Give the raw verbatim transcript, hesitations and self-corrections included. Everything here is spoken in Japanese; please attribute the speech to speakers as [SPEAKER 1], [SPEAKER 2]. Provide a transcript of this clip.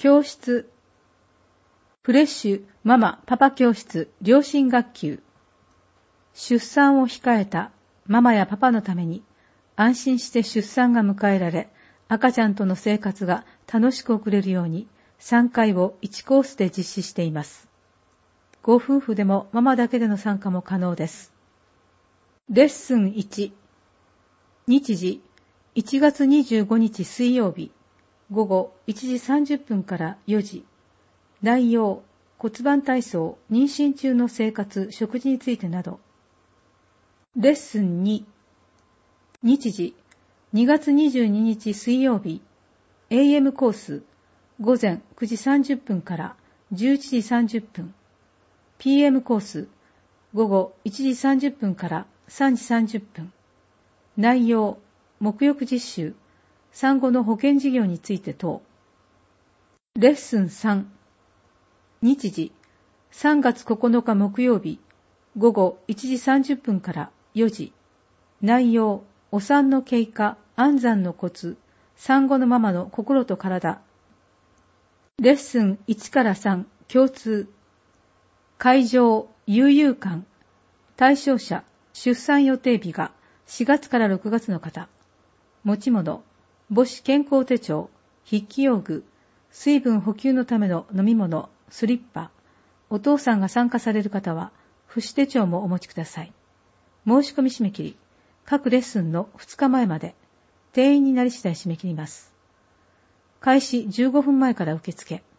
[SPEAKER 1] 教室。フレッシュママパパ教室両親学級。出産を控えたママやパパのために安心して出産が迎えられ、赤ちゃんとの生活が楽しく送れるようにさんかいをいちコースで実施しています。ご夫婦でもママだけでの参加も可能です。レッスンいち。日時いちがつにじゅうごにち水曜日ごごいちじさんじゅっぷんからよじ。内容、骨盤体操、妊娠中の生活、食事についてなど。レッスンに。日時、にがつにじゅうににち水曜日、エーエム コース、ごぜんくじさんじゅっぷんからじゅういちじさんじゅっぷん。ピーエム コース、ごごいちじさんじゅっぷんからさんじさんじゅっぷん。内容、沐浴実習、産後の保険事業について等。レッスンさん。日時、さんがつここのか木曜日、ごごいちじさんじゅっぷんからよじ。内容、お産の経過、安産のコツ、産後のママの心と体。レッスンいちからさん、共通。会場、悠々館。対象者、出産予定日がしがつからろくがつの方。持ち物、母子健康手帳、筆記用具、水分補給のための飲み物、スリッパ。お父さんが参加される方は、父子手帳もお持ちください。申し込み締め切り、各レッスンのふつかまえまで、定員になり次第締め切ります。開始じゅうごふんまえから受付。